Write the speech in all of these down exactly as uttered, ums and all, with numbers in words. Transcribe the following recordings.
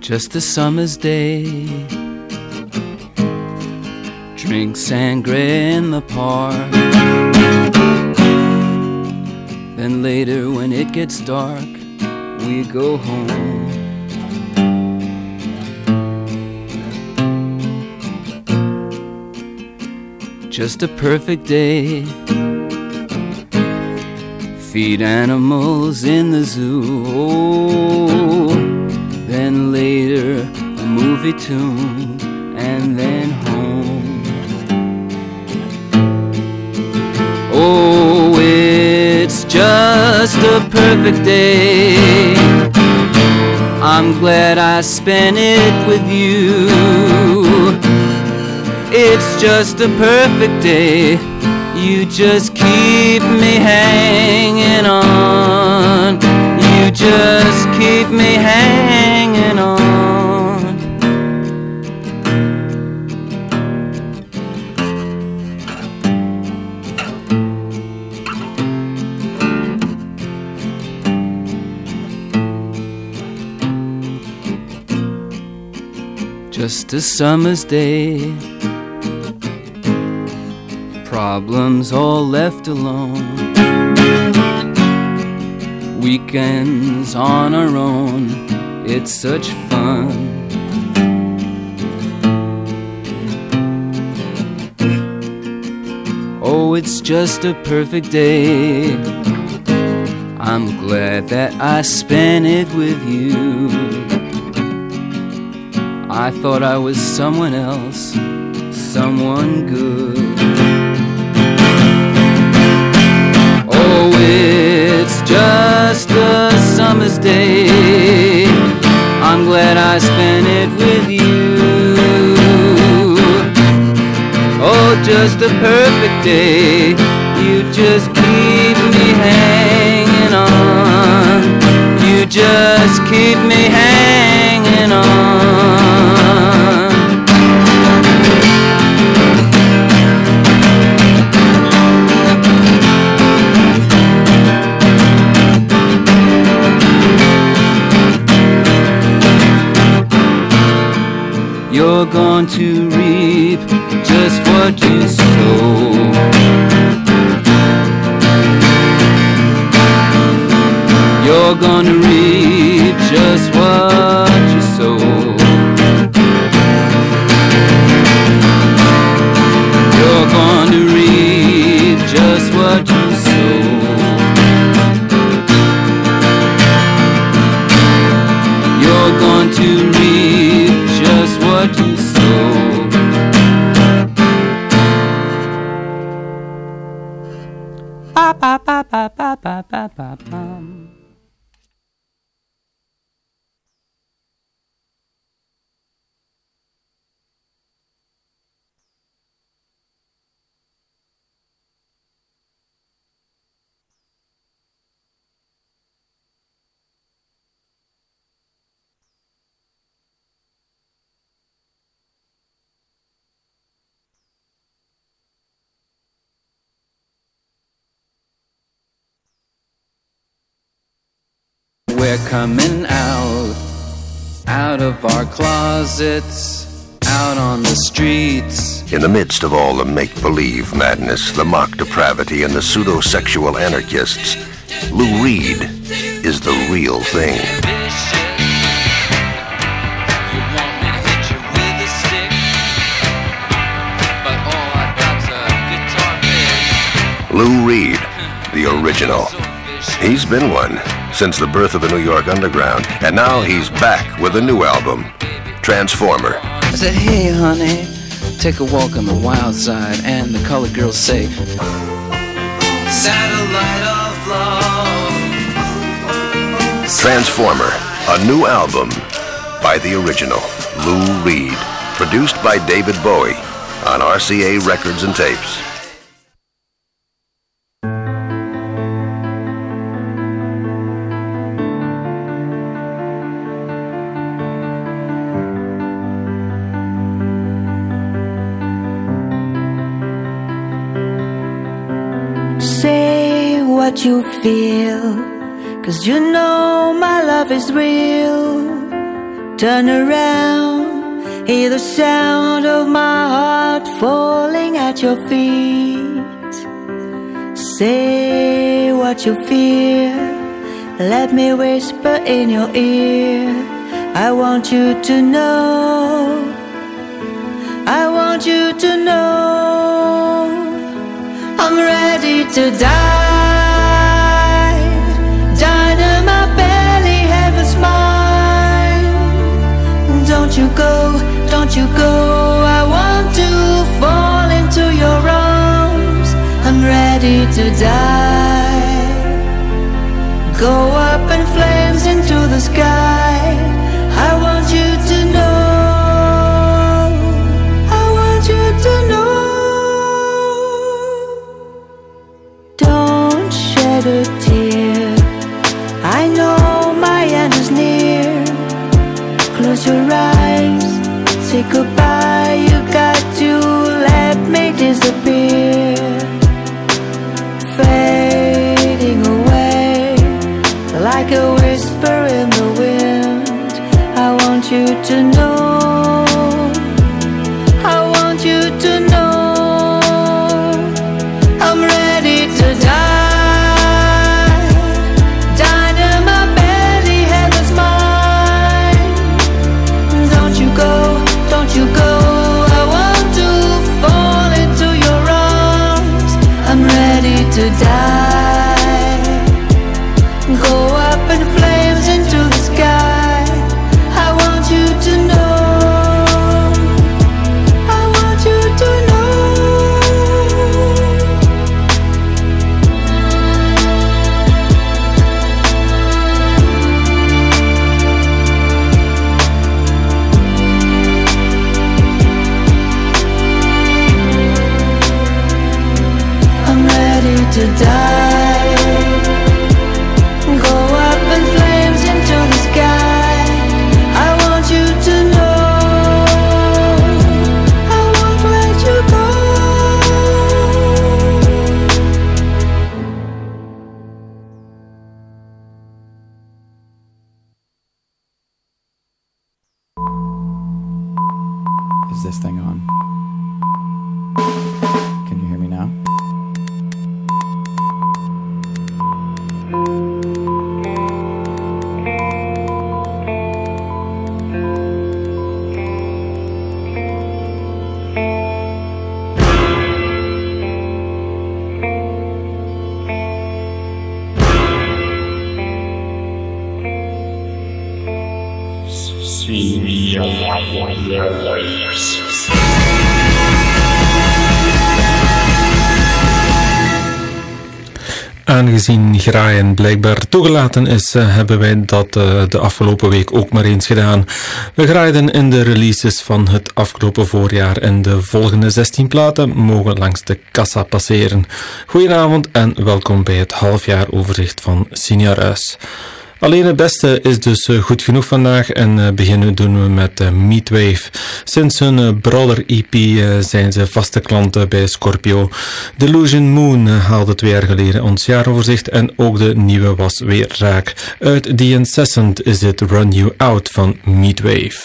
just a summer's day. Drink sangria in the park. Then later when it gets dark, we go home. Just a perfect day. Feed animals in the zoo. Oh, then later a movie tune, and then home. Oh, it's just a perfect day. I'm glad I spent it with you. It's just a perfect day. You just keep me hanging on. You just keep me hanging on. Just a summer's day. Problems all left alone. Weekends on our own. It's such fun. Oh, it's just a perfect day. I'm glad that I spent it with you. I thought I was someone else, someone good. Oh, it's just a summer's day. I'm glad I spent it with you. Oh, just a perfect day. You just keep me hanging on. You just keep me hanging on. You're going to reap just what you sow. You're gonna reap just what you sow. You're gonna reap just what you sow. You're going to reap just what you sow. Ba ba ba ba ba ba ba ba ba. We're coming out, out of our closets, out on the streets. In the midst of all the make-believe madness, the mock depravity, and the pseudo-sexual anarchists, Lou Reed is the real thing. Lou Reed, the original. He's been one since the birth of the New York Underground, and now he's back with a new album, Transformer. I said, hey honey, take a walk on the wild side, and the colored girls say, satellite of love. Transformer, a new album by the original, Lou Reed, produced by David Bowie on R C A Records and Tapes. Say what you feel, 'cause you know my love is real. Turn around, hear the sound of my heart falling at your feet. Say what you fear, let me whisper in your ear. I want you to know, I want you to know, I'm ready to die. Died in my belly, heaven's mine. Don't you go, don't you go, I want to fall into your arms. I'm ready to die. Go up in flames into the sky. I want you to know, I want you to know. Don't shed a tear, I know my end is near. Close your eyes, say goodbye. You got to let me disappear. Fading away like a whisper in the wind. I want you to know, I want you to know, I'm ready to die. Died in my belly, heaven's mine. Don't you go, don't you go, I want to fall into your arms. I'm ready to die. Go up in flames into the sky. I want you to know, I want you to know. I'm ready to die. Go up in flames into the sky. I want you to know, I won't let you go. Is this thing on? Can you hear me now? Aangezien graaien blijkbaar toegelaten is, hebben wij dat uh, de afgelopen week ook maar eens gedaan. We graaiden in de releases van het afgelopen voorjaar en de volgende zestien platen mogen langs de kassa passeren. Goedenavond en welkom bij het halfjaaroverzicht van Signaruis. Alleen het beste is dus goed genoeg vandaag en beginnen doen we met Meatwave. Sinds hun Brawler E P zijn ze vaste klanten bij Scorpio. Delusion Moon haalde twee jaar geleden ons jaaroverzicht en ook de nieuwe was weer raak. Uit The Incessant is dit Run You Out van Meatwave.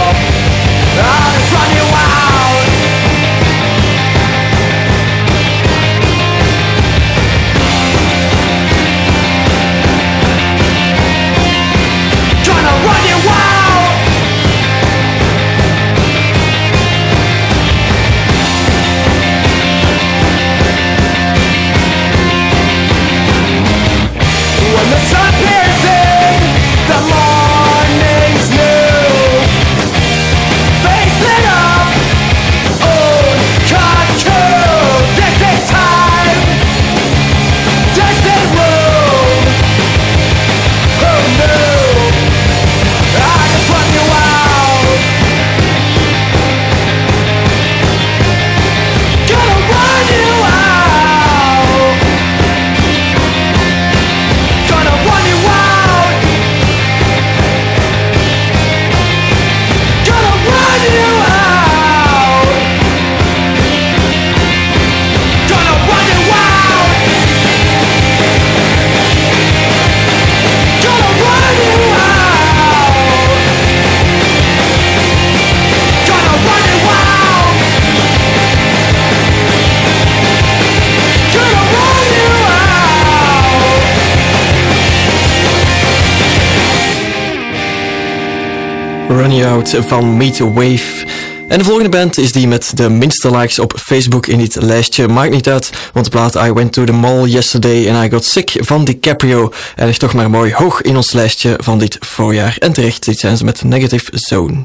I'll just run you out. Run You Out van Meet Wave. En de volgende band is die met de minste likes op Facebook in dit lijstje. Maakt niet uit, want de plaat I Went to the Mall Yesterday and I Got Sick van DiCaprio eindigt toch maar mooi hoog in ons lijstje van dit voorjaar. En terecht, dit zijn ze met Negative Zone.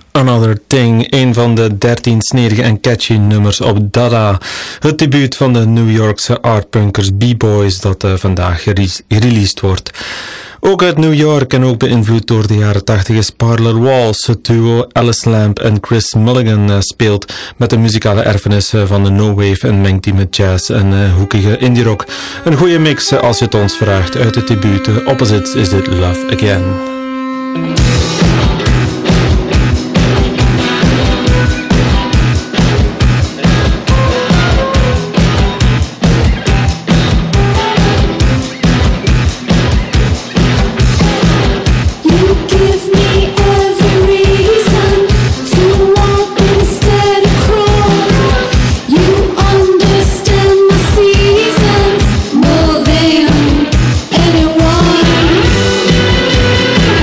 Another Thing, een van de dertien snerige en catchy nummers op Dada, het debuut van de New Yorkse artpunkers B-Boys dat uh, vandaag gereleased wordt. Ook uit New York en ook beïnvloed door de jaren tachtig is Parlor Walls. Het duo Alice Lamp en Chris Mulligan uh, speelt met de muzikale erfenis uh, van de no-wave en mengt die met jazz en uh, hoekige indie rock. Een goede mix uh, als je het ons vraagt. Uit het debuut uh, Opposites is dit Love Again. Anyone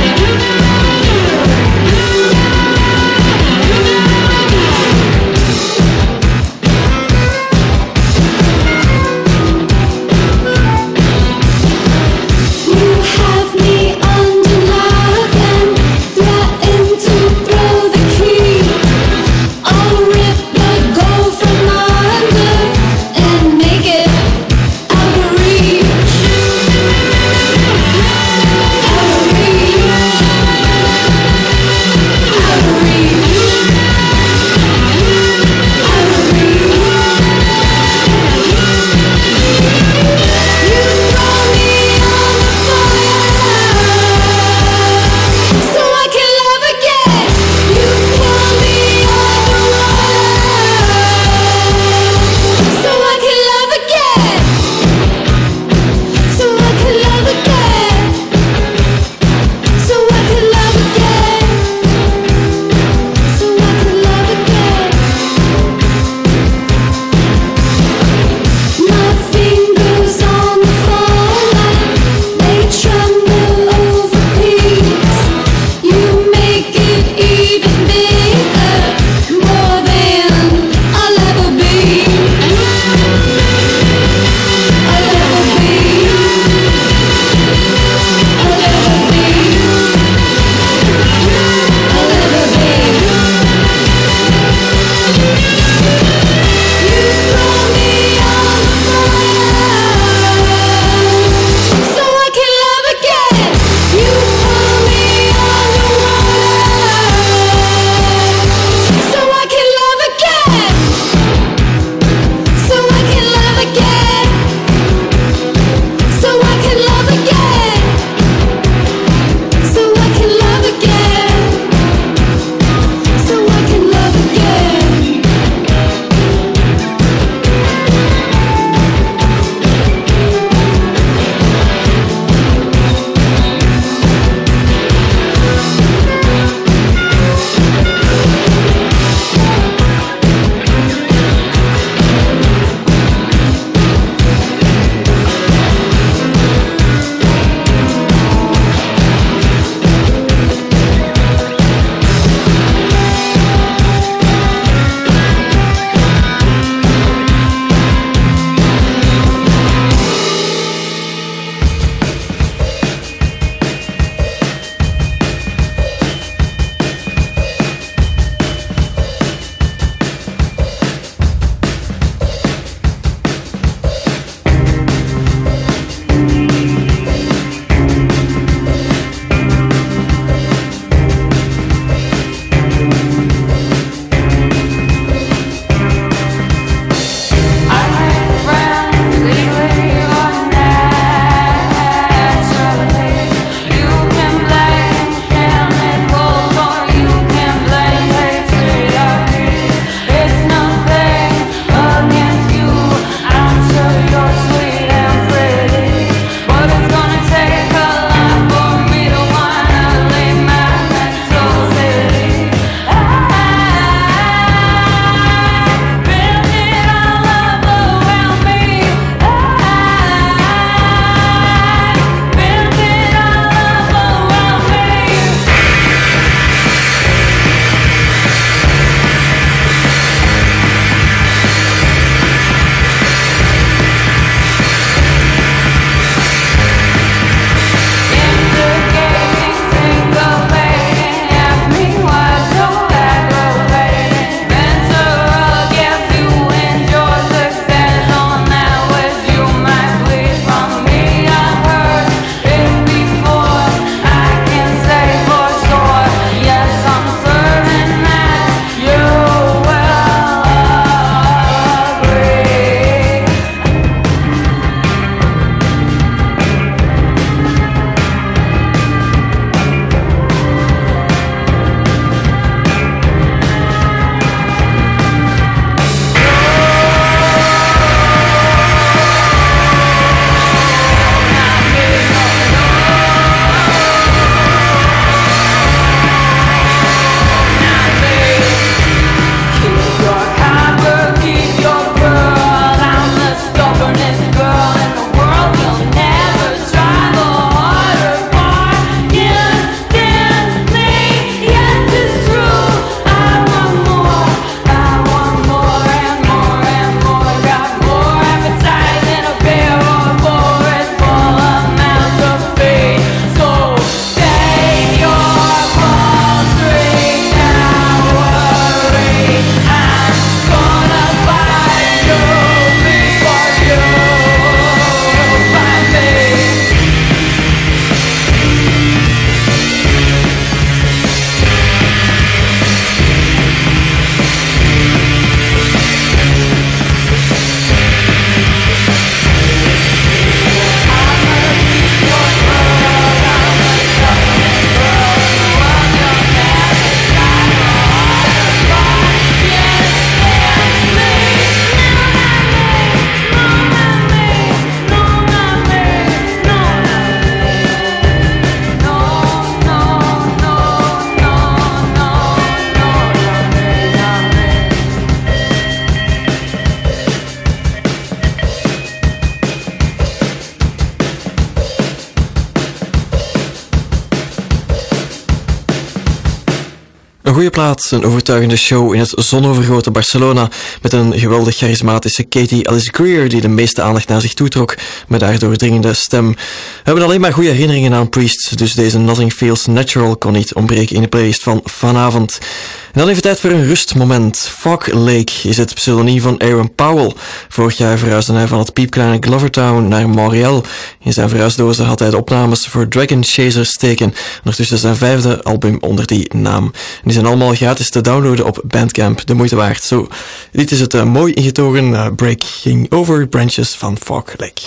Een goede plaats, een overtuigende show in het zonovergoten Barcelona met een geweldig charismatische Katie Alice Greer die de meeste aandacht naar zich toetrok met haar doordringende stem. We hebben alleen maar goede herinneringen aan Priest, dus deze Nothing Feels Natural kon niet ontbreken in de playlist van vanavond. En dan even tijd voor een rustmoment. Fog Lake is het pseudoniem van Aaron Powell. Vorig jaar verhuisde hij van het piepkleine Glovertown naar Montreal. In zijn verhuisdozen had hij de opnames voor Dragon Chaser steken. Ondertussen zijn vijfde album onder die naam. En die zijn allemaal gratis te downloaden op Bandcamp. De moeite waard. Zo, dit is het uh, mooi ingetogen uh, Breaking Over Branches van Fog Lake.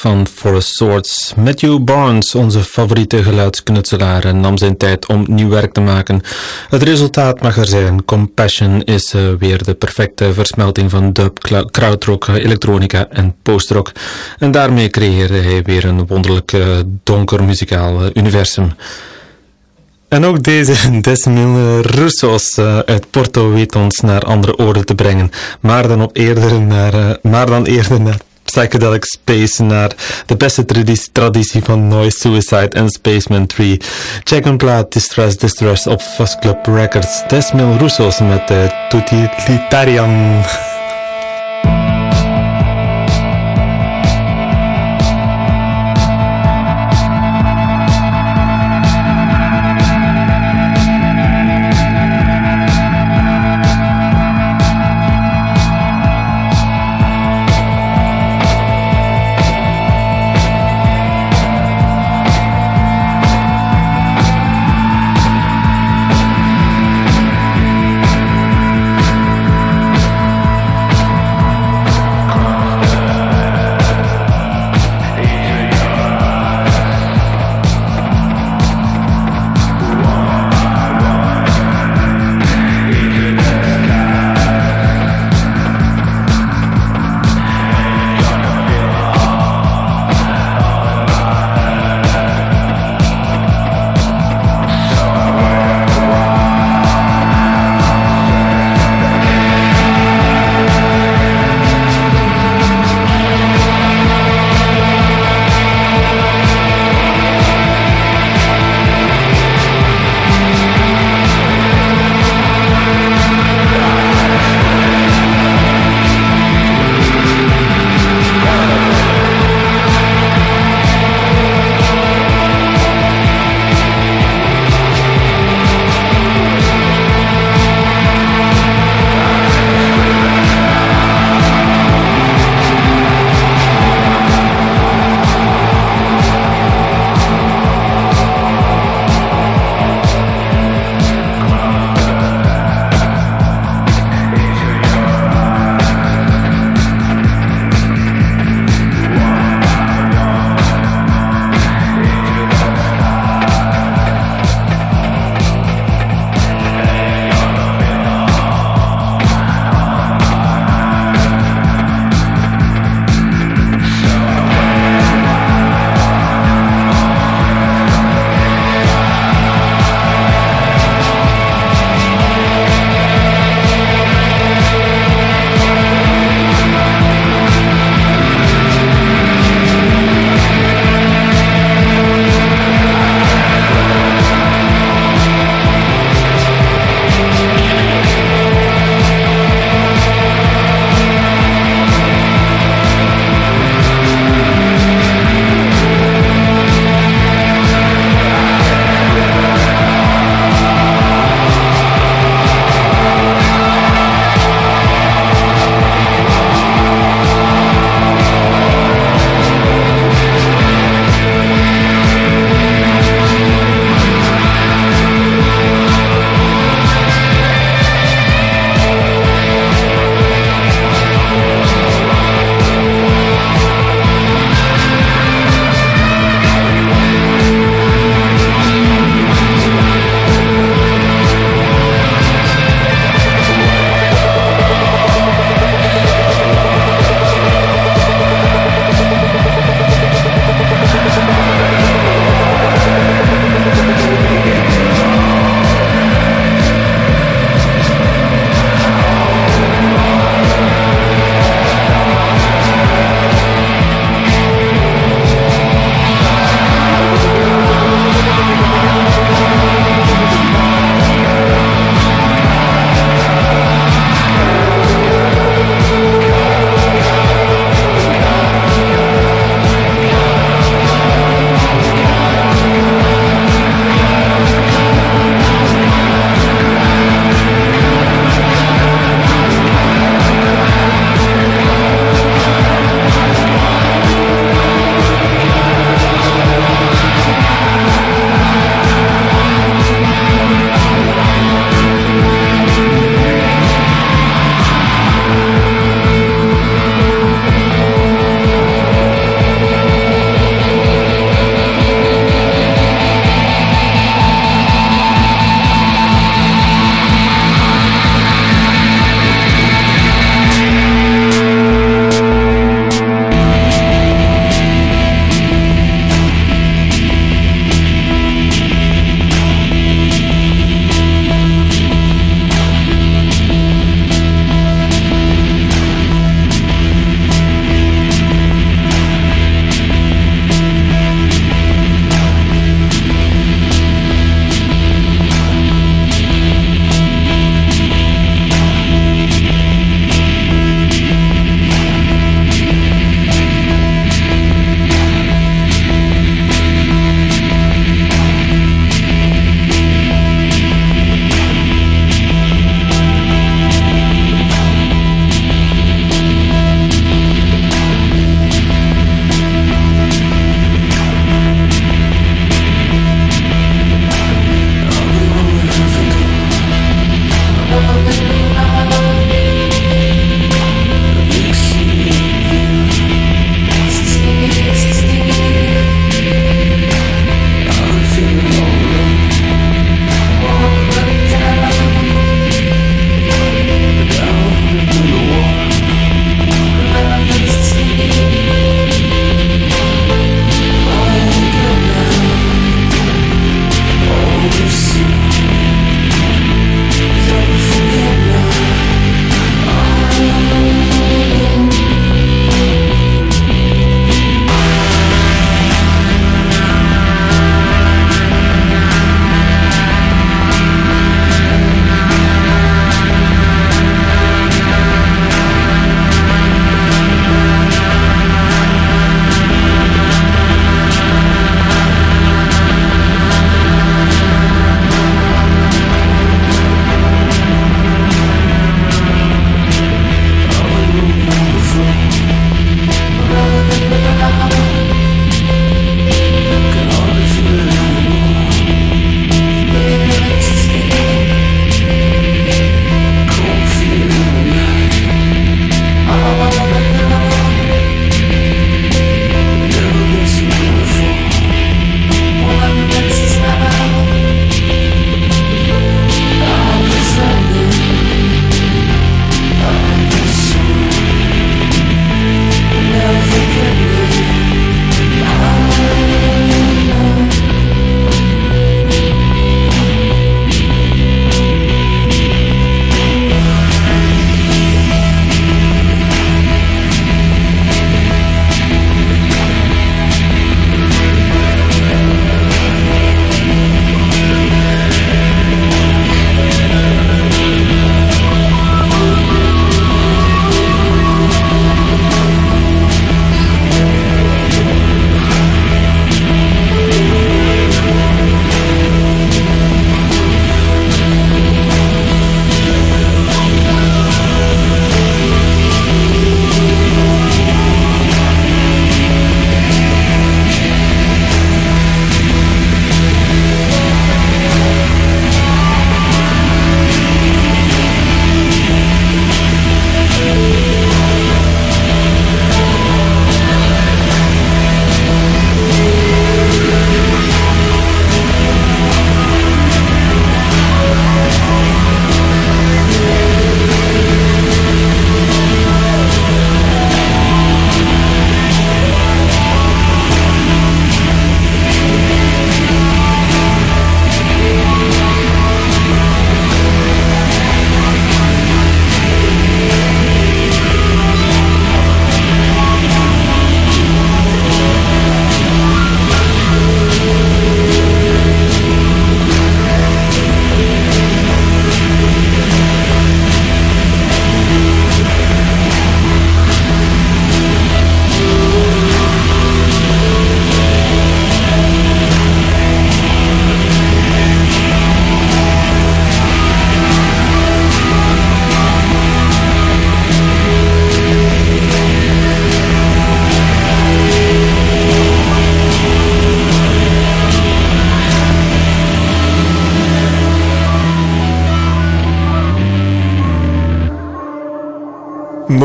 van Forest Swords. Matthew Barnes, onze favoriete geluidsknutselaar, nam zijn tijd om nieuw werk te maken. Het resultaat mag er zijn. Compassion is uh, weer de perfecte versmelting van dub, krautrock, elektronica en postrock. En daarmee creëerde hij weer een wonderlijk uh, donker muzikaal uh, universum. En ook deze Desmil Roussos uh, uit Porto weet ons naar andere oren te brengen. Maar dan, op eerder naar, uh, maar dan eerder naar Psychedelic Space, naar de beste traditie, traditie van Noise, Suicide en Spaceman drie. Check een plaat Distress Distress op Fuzz Club Records. Desmil Roussos met uh, Totalitarian.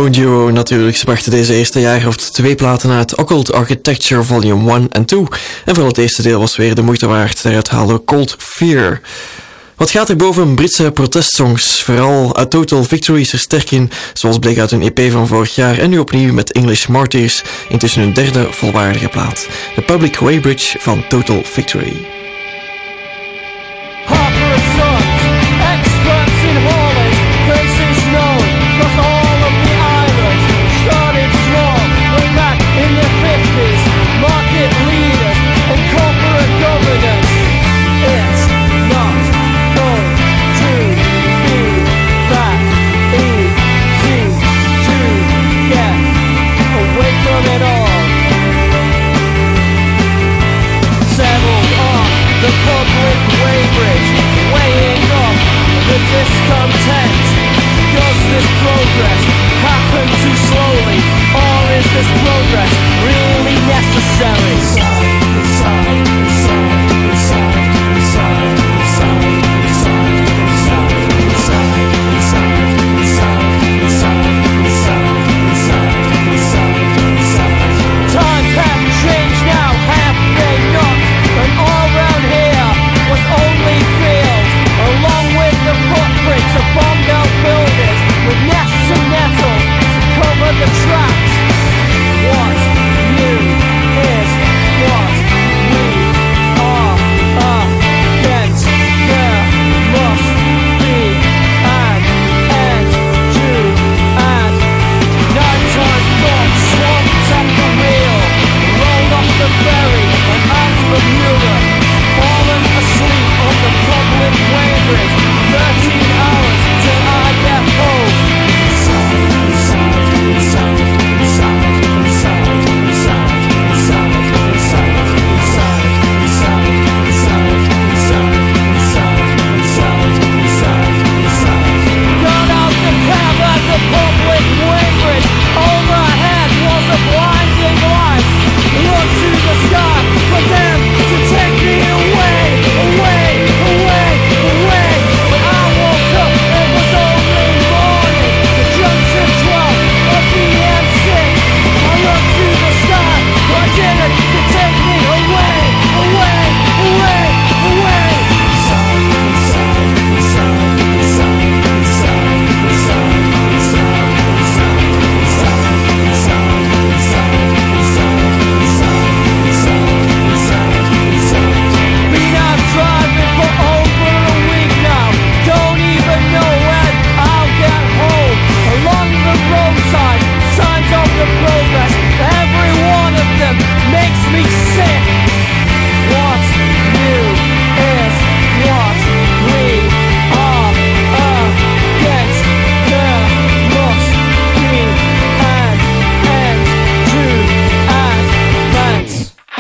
Trombone duo natuurlijk. Ze brachten deze eerste jaarhelft twee platen uit. Occult Architecture Volume one en two. En vooral het eerste deel was weer de moeite waard. Daaruit haalden we Cold Fear. Wat gaat er boven Britse protestsongs? Vooral A Total Victory is er sterk in, zoals bleek uit een E P van vorig jaar. En nu opnieuw met English Martyrs, intussen hun derde volwaardige plaat. The Public Weybridge van Total Victory. Harper and Sons, experts in hauling, faces known, cause all of the islands started strong, way back in the fifties, market leaders and corporate governance. It's not going to be that easy to get away from it all. Settled on the public weighbridge, weighing up the discontent. Does this progress happen too slowly, or is this progress really necessary? Inside, inside, inside, inside, inside, inside, inside, inside, inside, inside, inside, inside, inside, inside. Times have changed now, have they not? And all round here was only fields, along with the footprints of bombed out buildings, with nests and nettles to cover the tracks. What's new is what we are against. There must be an end to and nighttime thoughts swamped at the wheel, rolled off the ferry and out the Europe, fallen asleep on the public weighbridge. Thirteen hours till I get home. Inside, inside, inside, inside, inside, inside, inside, inside, inside, inside, inside, inside, inside, inside, inside. Got out the cab at the public weighbridge. Overhead was a blinding light. Looked to the sky for them to take me away, away, away, away. When I woke up, it was only morning. The junction twelve of the M six. I looked to the sky, but didn't to take me away, away, away, away. Inside, inside, inside, inside, inside, inside, inside, inside, inside, inside, inside, inside, inside, inside. Been out driving for over a week now. Don't even know when I'll get home. Along the roadside, signs of the progress. Every one of them makes me sick. What's new is what we are against. There must be an end to advance.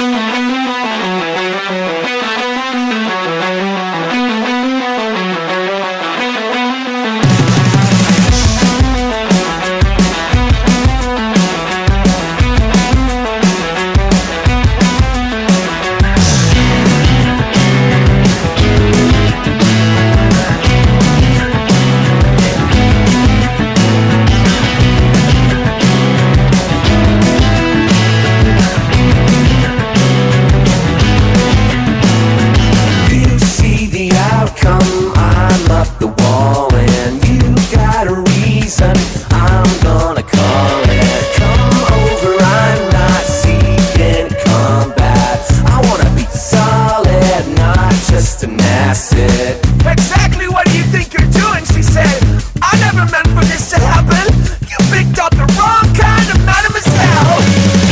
You see the outcome, I'm up the wall, and you got a reason, I'm gonna call it. Come over, I'm not seeking combat. I wanna be solid, not just an asset. Exactly what do you think you're doing? She said, I never meant for this to happen. You picked up the wrong kind of mademoiselle.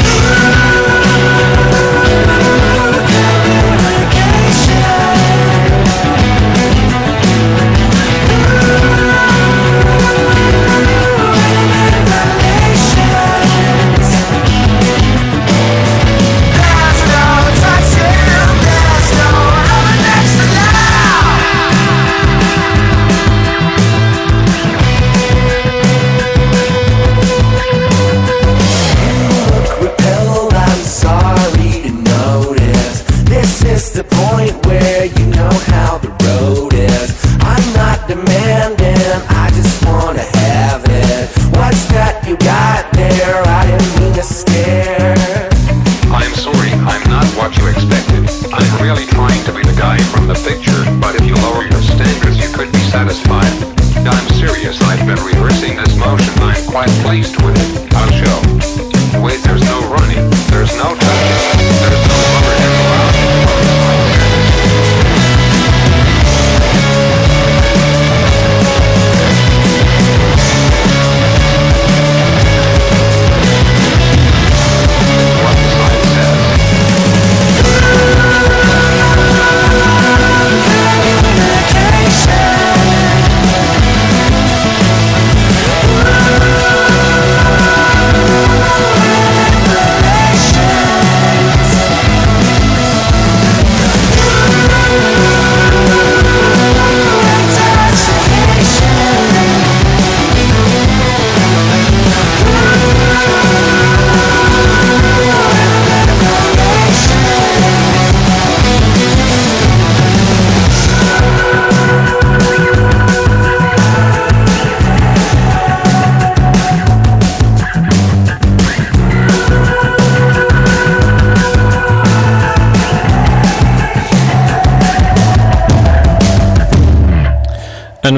There's no touching, there's no other next to demanding, I just wanna have it. What's that you got?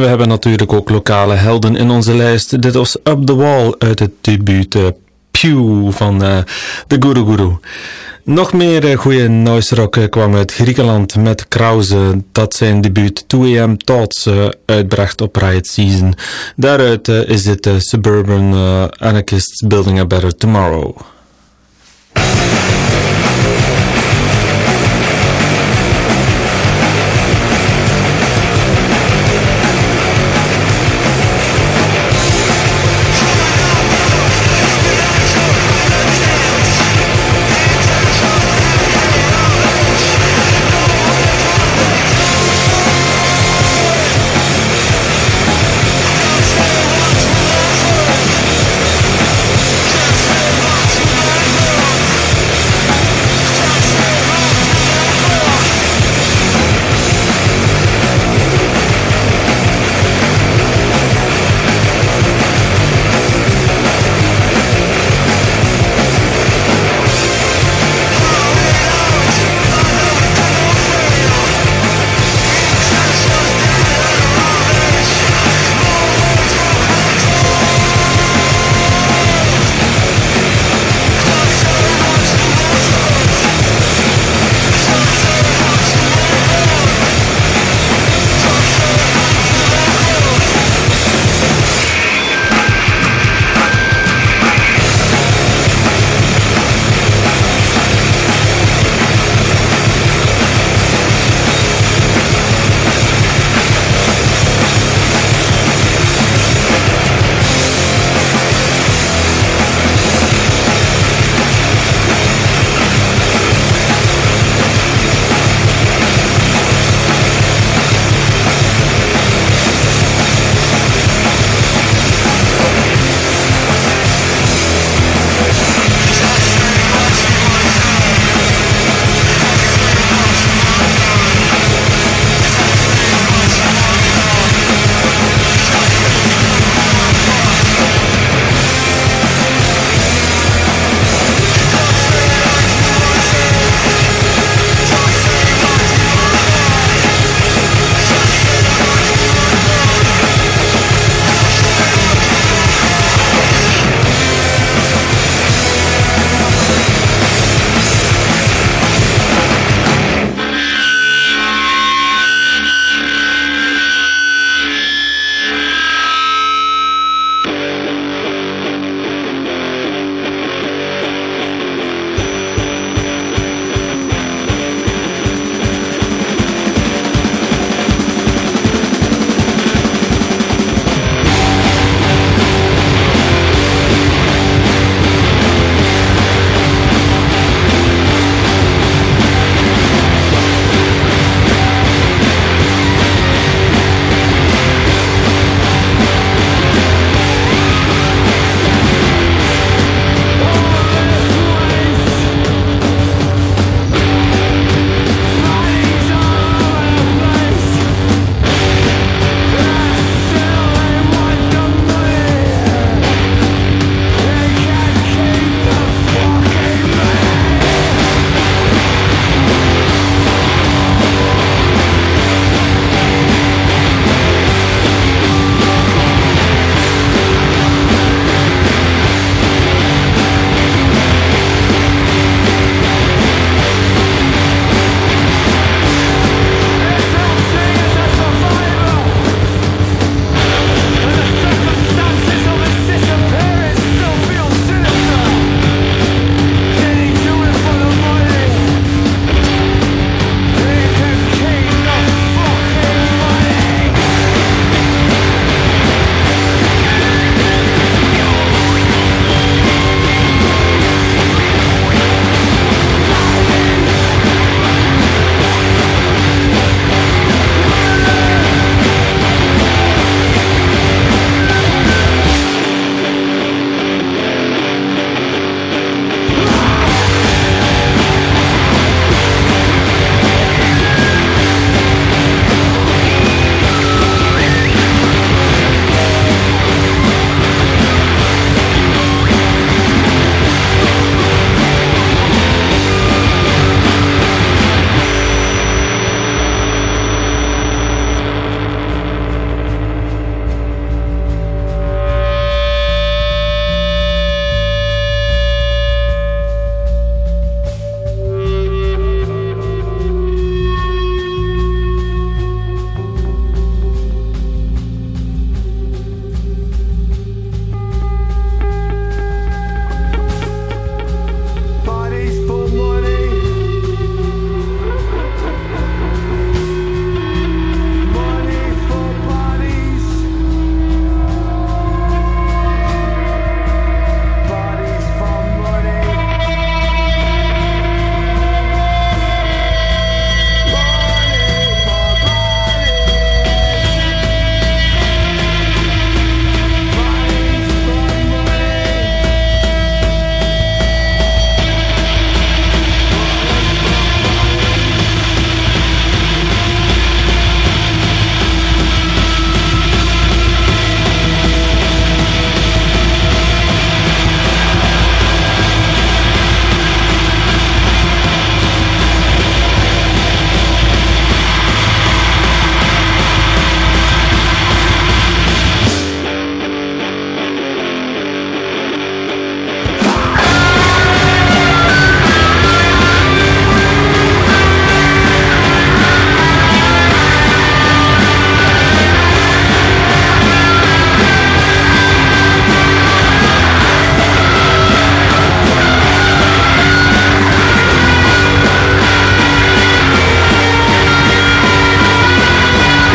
we hebben natuurlijk ook lokale helden in onze lijst. Dit was Up the Wall uit het debuut uh, Pew van uh, de Guru Guru. Nog meer uh, goede noise rock uh, kwam uit Griekenland met Krause, dat zijn debuut two a m Thoughts uh, uitbracht op Riot Season. Daaruit uh, is dit uh, Suburban uh, Anarchists Building a Better Tomorrow.